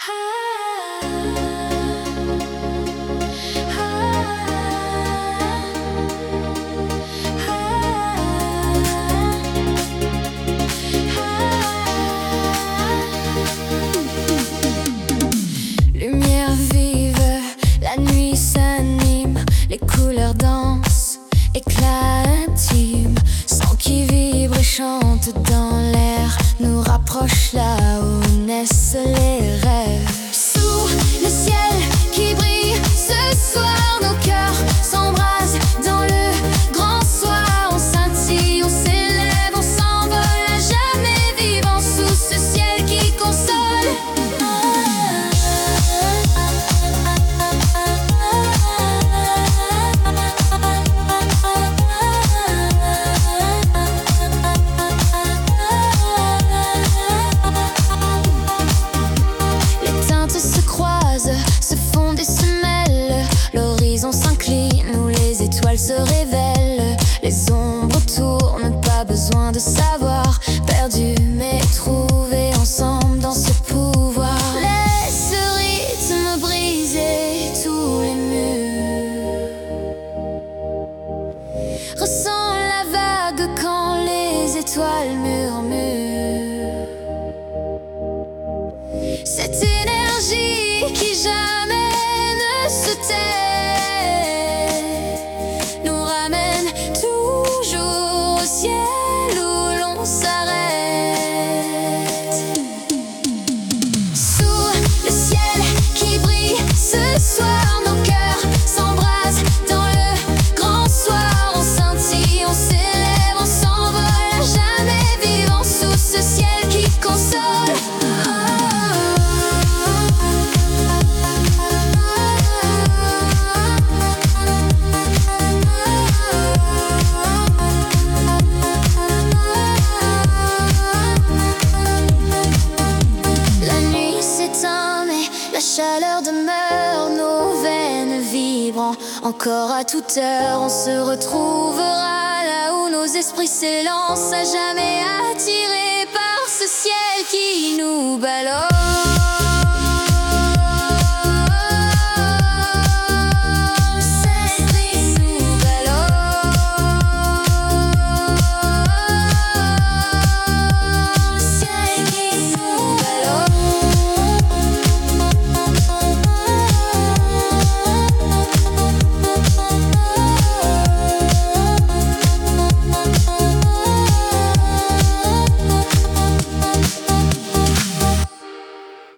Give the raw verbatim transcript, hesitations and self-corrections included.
Lumière vive, la nuit s'anime, les couleurs dansent, éclat intime, sang qui vibre et chante dans l'air, nous rapproche là où naissent les rêves. Sous le ciel qui brille, ce soir nos cœurs s'embrasent dans le grand soir. On scintille, on s'élève, on s'envole à jamais vivant sous ce ciel qui console. Se fondent et se mêlent, l'horizon s'incline où les étoiles se révèlent. Les ombres tournent, pas besoin de savoir, perdus mais trouvés ensemble dans ce pouvoir. Laisse ce rythme briser tous les murs, ressens la vague quand les étoiles murmurent. Cette énergie qui jamais ne se tait nous ramène toujours au ciel où l'on s'arrête. Sous le ciel qui brille, ce soir nos cœurs s'embrasent dans le grand soir. On scintille, on s'élève, on s'envole à jamais vivant sous ce ciel qui console. La chaleur demeure, nos veines vibrant. Encore à toute heure, on se retrouvera là où nos esprits s'élancent, à jamais attirés par ce ciel qui nous balance.